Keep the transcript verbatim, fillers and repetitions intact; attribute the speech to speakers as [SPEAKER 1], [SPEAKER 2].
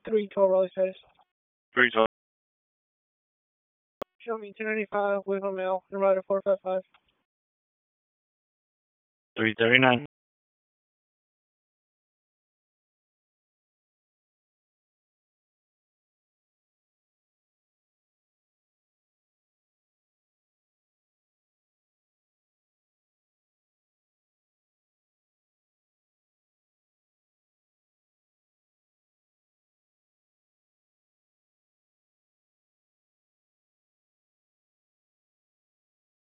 [SPEAKER 1] three twelve Raleigh Pace.
[SPEAKER 2] three twelve.
[SPEAKER 1] Show me two ninety-five, Whittle Mail, rider four five five.
[SPEAKER 2] three thirty-nine.